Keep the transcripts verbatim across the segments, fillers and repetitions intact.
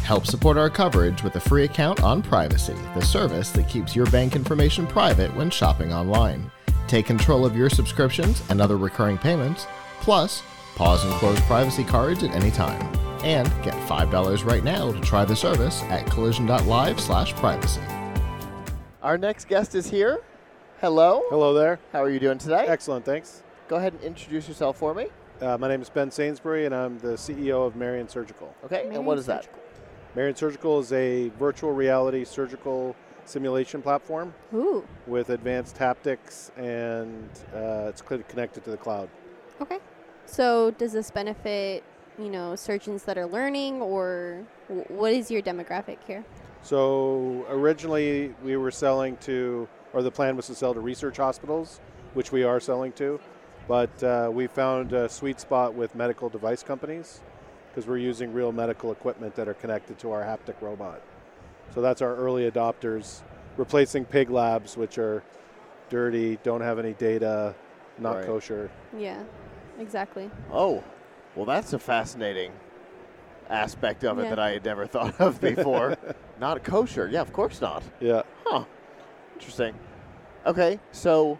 Help support our coverage with a free account on Privacy, the service that keeps your bank information private when shopping online. Take control of your subscriptions and other recurring payments, plus pause and close privacy cards at any time. And get five dollars right now to try the service at collision.live slash privacy. Our next guest is here. Hello. Hello there. How are you doing today? Excellent, thanks. Go ahead and introduce yourself for me. Uh, my name is Ben Sainsbury, and I'm the C E O of Marion Surgical. Okay, Marion and what is that? Surgical. Marion Surgical is a virtual reality surgical simulation platform Ooh. with advanced haptics, and uh, it's cl- connected to the cloud. Okay. So does this benefit, you know, surgeons that are learning, or w- what is your demographic here? So originally we were selling to, or the plan was to sell to research hospitals, which we are selling to, but uh, we found a sweet spot with medical device companies because we're using real medical equipment that are connected to our haptic robot. So that's our early adopters, replacing pig labs, which are dirty, don't have any data, not Right. kosher. Yeah, exactly. Oh, well, that's a fascinating aspect of it Yeah. that I had never thought of before. Not kosher. Yeah, of course not. Yeah. Huh. Interesting. Okay, so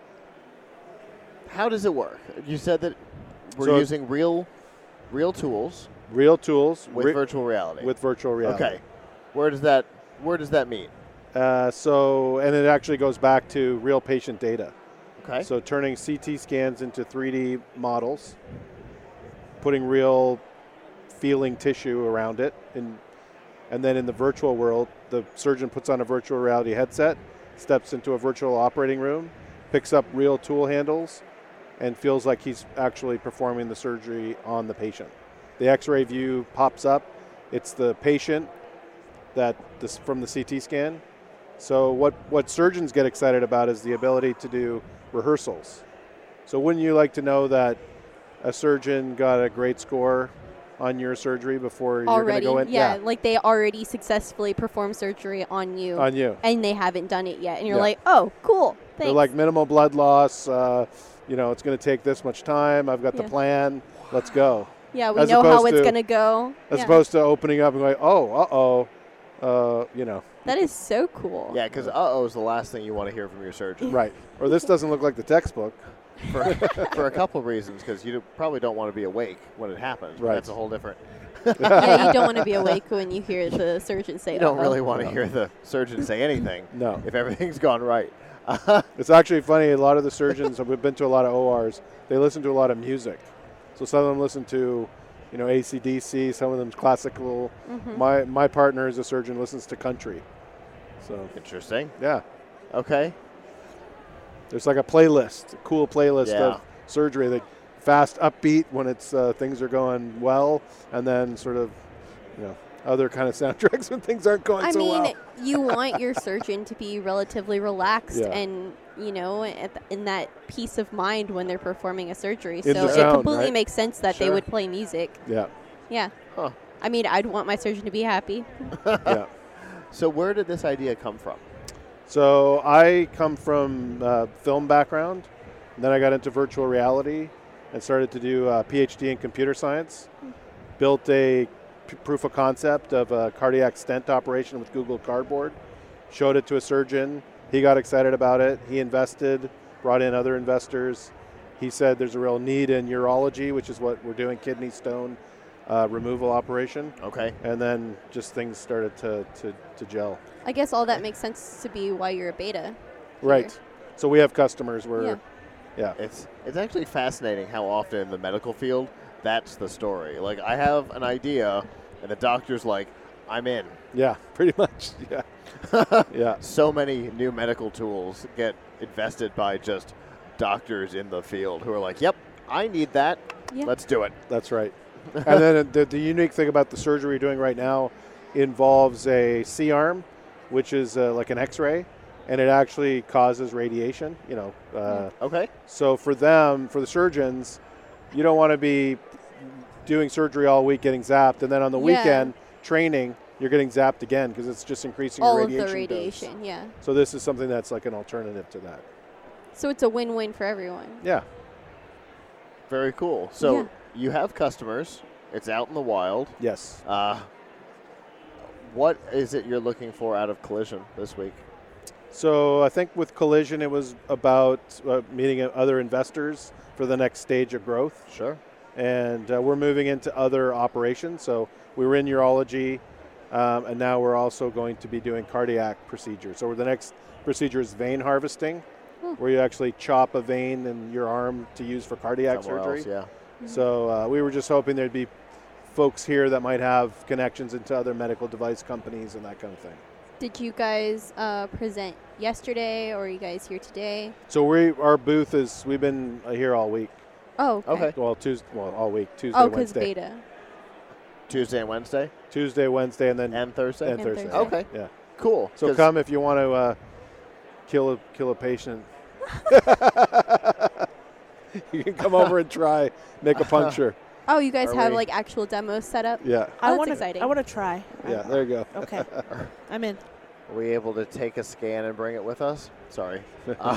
how does it work? You said that we're So- using real real tools Real tools with re- virtual reality. with virtual reality. Okay. Where does that where does that mean? Uh, so, and it actually goes back to real patient data. Okay. So turning C T scans into three D models, putting real feeling tissue around it, and and then in the virtual world, the surgeon puts on a virtual reality headset, steps into a virtual operating room, picks up real tool handles, and feels like he's actually performing the surgery on the patient. The X-ray view pops up. It's the patient that this from the C T scan. So what, what surgeons get excited about is the ability to do rehearsals. So wouldn't you like to know that a surgeon got a great score on your surgery before you're going to Already, go in? yeah, like they already successly performed surgery on you, on you. and they haven't done it yet, and you're Yeah. like, oh, cool, thanks. They're like minimal blood loss. Uh, you know, it's going to take this much time. I've got the Yeah. plan. Let's go. yeah, we as know how opposed it's to- gonna go. As Yeah. opposed to opening up and going, oh, uh-oh, uh, you know. That is so cool. Yeah, because uh-oh is the last thing you want to hear from your surgeon. Right. Or this doesn't look like the textbook. for, for a couple of reasons, because you probably don't want to be awake when it happens. Right. That's a whole different. Yeah, you don't want to be awake when you hear the surgeon say. You don't "Uh-oh." really want to No. hear the surgeon say anything. No. If everything's gone right. It's actually funny. A lot of the surgeons, we've been to a lot of O Rs, they listen to a lot of music. So some of them listen to, you know, A C D C, some of them classical. Mhm. My my partner is a surgeon, listens to country. So, Interesting. yeah. Okay. There's like a playlist, a cool playlist Yeah. of surgery that fast, upbeat when it's uh, things are going well, and then sort of, you know, other kind of soundtracks when things aren't going I so mean, well. you want your surgeon to be relatively relaxed Yeah. and, you know, at th- in that peace of mind when they're performing a surgery. In so the it zone, completely right? makes sense that they Sure. would play music. Yeah, Yeah. Huh. I mean, I'd want my surgeon to be happy. yeah. So where did this idea come from? So I come from uh, film background, and then I got into virtual reality and started to do a PhD in computer science. Built a p- proof of concept of a cardiac stent operation with Google Cardboard. Showed it to a surgeon. He got excited about it. He invested, brought in other investors. He said there's a real need in urology, which is what we're doing, kidney stone uh, removal operation. Okay. And then just things started to, to, to gel. I guess all that makes sense to be why you're a beta. Right. So we have customers where, Yeah. yeah. It's it's actually fascinating how often in the medical field that's the story. Like I have an idea and the doctor's like, I'm in. Yeah, pretty much. Yeah. Yeah. So many new medical tools get invested by just doctors in the field who are like, yep, I need that. Yeah. Let's do it. That's right. And then the, the unique thing about the surgery we're doing right now involves a C-arm, which is uh, like an X-ray, and it actually causes radiation, you know. Uh, Okay. So for them, for the surgeons, you don't want to be doing surgery all week getting zapped, and then on the Yeah. weekend training, you're getting zapped again because it's just increasing All your of radiation the dose. radiation, yeah. So this is something that's like an alternative to that. So it's a win-win for everyone. Yeah. Very cool. So Yeah. you have customers. It's out in the wild. Yes. Uh, what is it you're looking for out of Collision this week? So I think with Collision, it was about uh, meeting other investors for the next stage of growth. Sure. And uh, we're moving into other operations. So we were in urology, um, and now we're also going to be doing cardiac procedures. So the next procedure is vein harvesting, hmm. where you actually chop a vein in your arm to use for cardiac Somewhere surgery. Else, yeah. Mm-hmm. So uh, we were just hoping there'd be folks here that might have connections into other medical device companies and that kind of thing. Did you guys uh, present yesterday, or are you guys here today? So we, our booth is, we've been uh, here all week. Oh, okay. Okay. Well, Tuesday, well, all week, Tuesday, Oh, because Wednesday. beta. Tuesday and Wednesday? Tuesday, Wednesday, and then And Thursday? and And Thursday. Thursday. Okay. Yeah. Cool. So 'Cause- come if you want to uh, kill a kill a patient. You can come over and try make a puncture. Oh, you guys Are have we- like actual demos set up? Yeah. Oh, I that's want exciting. to. I want to try. Yeah. There you go. Okay. I'm in. Are we able to take a scan and bring it with us? Sorry. Uh,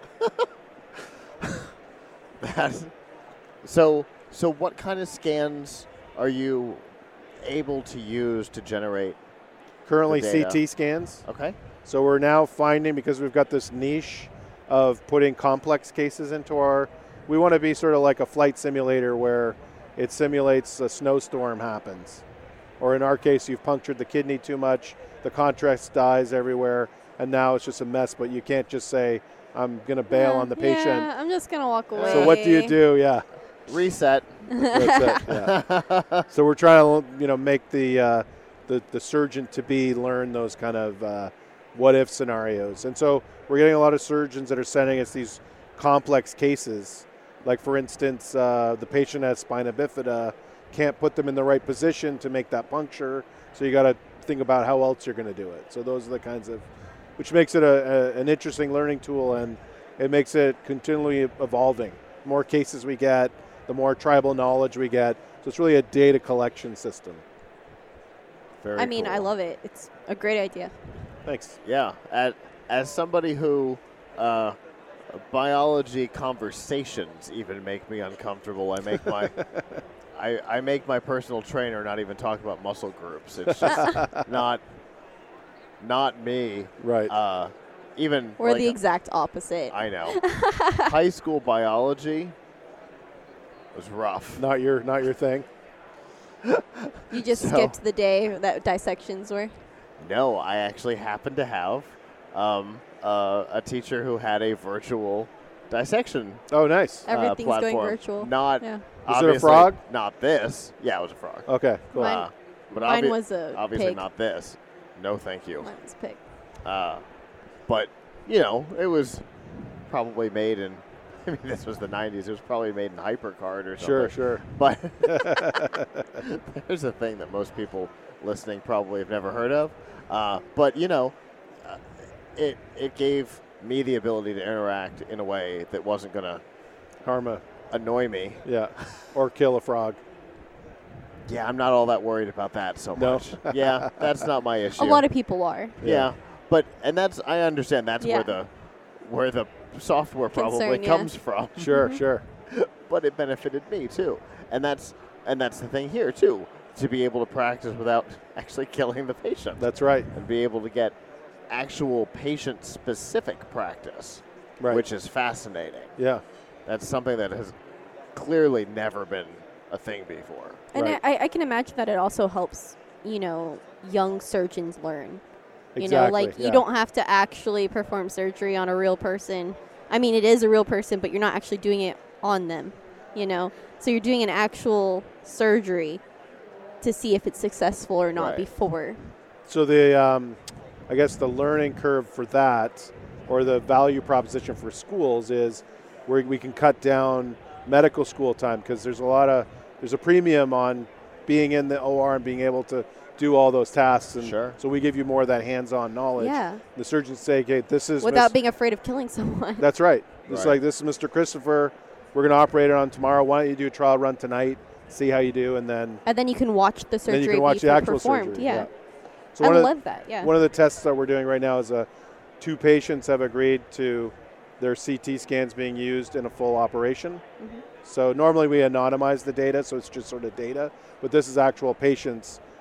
that, so, so what kind of scans are you able to use to generate? Currently The C data. T scans. Okay. So we're now finding, because we've got this niche of putting complex cases into our, we want to be sort of like a flight simulator where it simulates a snowstorm happens. Or in our case, you've punctured the kidney too much, the contrast dies everywhere, and now it's just a mess, but you can't just say, I'm going to bail Yeah, on the patient. Yeah, I'm just gonna walk away. So what do you do? Yeah. Reset. That's it. Yeah. So we're trying to, you know, make the uh, the the surgeon to be learn those kind of uh, what if scenarios, and so we're getting a lot of surgeons that are sending us these complex cases. Like for instance, uh, the patient has spina bifida, can't put them in the right position to make that puncture, so you got to think about how else you're going to do it. So those are the kinds of, which makes it a, a, an interesting learning tool, and it makes it continually evolving. The more cases we get, the more tribal knowledge we get. So it's really a data collection system. Very I mean, cool. I love it. It's a great idea. Thanks. Yeah. As, as somebody who, uh, biology conversations even make me uncomfortable. I make my, I, I make my personal trainer not even talk about muscle groups. It's just not, not me. Right. Uh, even We're like, the exact opposite. I know. High school biology was rough. not your not your thing. You just So- skipped the day that dissections were. No, I actually happened to have um, uh, a teacher who had a virtual dissection Oh, nice. uh, Everything's going platform. virtual. Not Yeah. Was it a obviously frog? Not this. Yeah, it was a frog. Okay. Cool. Mine- Uh, but Mine obvi- was a obviously pig. not this. No, thank you. Mine was a pig. Uh, but you know, it was probably made in. I mean, this was the nineties. It was probably made in HyperCard or something. Sure. Sure. But there's a thing that most people listening probably have never heard of. Uh, but you know, uh, it it gave me the ability to interact in a way that wasn't going to Karma. annoy me. Yeah. Or kill a frog. Yeah, I'm not all that worried about that so No. much. Yeah, that's not my issue. A lot of people are. yeah. but and that's I understand that's Yeah. where the where the software probably Concern, yeah. comes from. Sure. Sure. But it benefited me too, and that's and that's the thing here too, to be able to practice without actually killing the patient. That's right. And be able to get actual patient-specific practice, Right. which is fascinating. Yeah. That's something that has clearly never been a thing before. And Right. I, I can imagine that it also helps, you know, young surgeons learn. You Exactly. know, like yeah. you don't have to actually perform surgery on a real person. I mean, it is a real person, but you're not actually doing it on them, you know? So you're doing an actual surgery to see if it's successful or not Right. before. So the, um, I guess the learning curve for that, or the value proposition for schools, is where we can cut down medical school time, because there's a lot of there's a premium on being in the O R and being able to do all those tasks. And Sure. so we give you more of that hands-on knowledge. Yeah. The surgeons say, "Okay, this is Without Miss- being afraid of killing someone. That's right. It's Right. like, this is Mister Christopher. We're going to operate it on tomorrow. Why don't you do a trial run tonight? See how you do, and then And then you can watch the surgery then you can watch be the actual performed. surgery. Yeah. So I one of the- love that. Yeah. One of the tests that we're doing right now is uh, two patients have agreed to their C T scans being used in a full operation. Mhm. So normally we anonymize the data, so it's just sort of data, but this is actual patients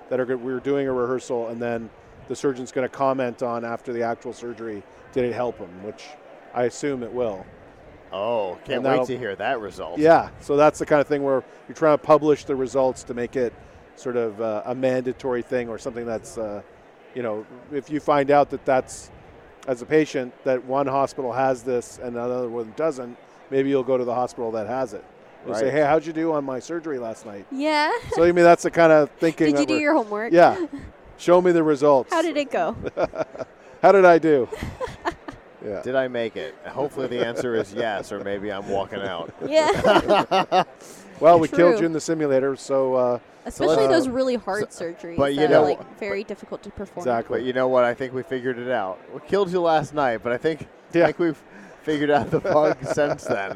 that are good. We're doing a rehearsal, and then the surgeon's going to comment on after the actual surgery, did it help him, which I assume it will. Oh, can't And wait that'll- to hear that result. Yeah, so that's the kind of thing where you're trying to publish the results to make it sort of uh, a mandatory thing or something that's, uh, you know, if you find out that that's, as a patient, that one hospital has this and another one doesn't, maybe you'll go to the hospital that has it. You'll say, Right. hey, how'd you do on my surgery last night? Yeah. So, I mean, that's the kind of thinking. Did that you do we're- your homework? Yeah. Show me the results. How did it go? How did I do? Yeah. Did I make it? Hopefully the answer is yes, or maybe I'm walking out. Yeah. Well, we True. killed you in the simulator, so uh, Especially let's- those really hard surgeries but you that know- are like very difficult to perform. exactly. But you know what? I think we figured it out. We killed you last night, but I think, Yeah. I think we've figured out the bug since then.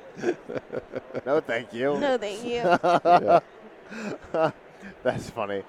No, thank you. No, thank you. Yeah. That's funny.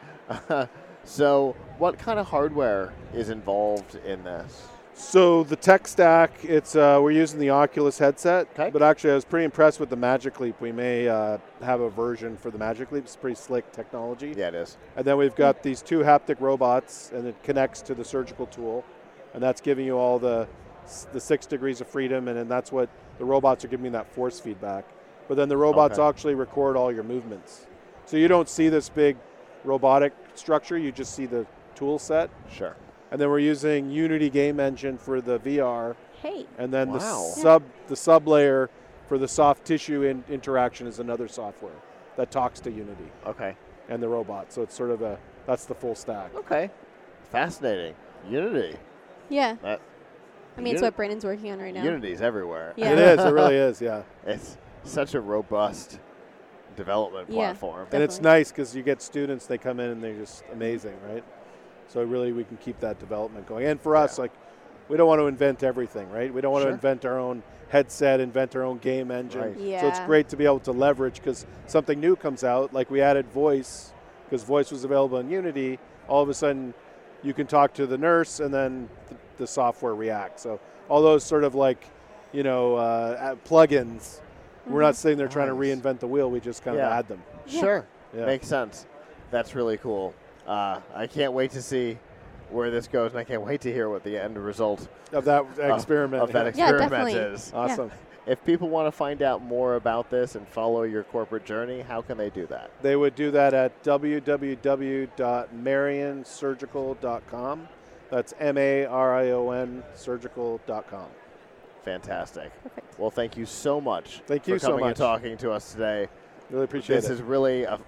So, what kind of hardware is involved in this? So the tech stack, it's uh, we're using the Oculus headset, Okay. but actually I was pretty impressed with the Magic Leap. We may uh, have a version for the Magic Leap. It's pretty slick technology. Yeah, it is. And then we've got these two haptic robots, and it connects to the surgical tool, and that's giving you all the the six degrees of freedom, and then that's what the robots are giving you, that force feedback. But then the robots Okay. actually record all your movements, so you don't see this big robotic structure. You just see the tool set. Sure. And then we're using Unity Game Engine for the V R, Hey. and then the Wow. sub the sub layer for the soft tissue in, interaction is another software that talks to Unity Okay. and the robot. So it's sort of a that's the full stack. Okay. Fascinating. Unity. Yeah. That, I mean, it's Uni- what Brandon's working on right now. Unity's everywhere. Yeah. It is. It really is. Yeah. It's such a robust development Yeah. platform. And it's Definitely. nice because you get students, they come in and they're just amazing, right? So really we can keep that development going. And for us, Yeah. like, we don't want to invent everything, right? We don't want Sure. to invent our own headset, invent our own game engine. Right. Yeah. So it's great to be able to leverage because something new comes out, like we added voice, because voice was available in Unity. All of a sudden you can talk to the nurse and then the, the software reacts. So all those sort of like, you know, uh, plugins, we're not sitting there trying to Nice. reinvent the wheel. We just kind of Yeah. add them. Yeah. Sure. Yeah. Makes sense. That's really cool. Uh, I can't wait to see where this goes, and I can't wait to hear what the end result Of that experiment. of that Yeah, experiment definitely. is. Awesome. If people want to find out more about this and follow your corporate journey, how can they do that? They would do that at w w w dot marion surgical dot com. That's M A R I O N surgical dot com. Fantastic. Perfect. Well, thank you so much Thank you for so coming and much. talking to us today. Really appreciate This it. is really a,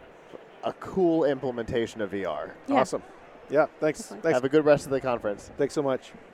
a cool implementation of V R. Yeah. Awesome. Yeah, thanks. Definitely. Thanks. Have a good rest of the conference. Thanks so much.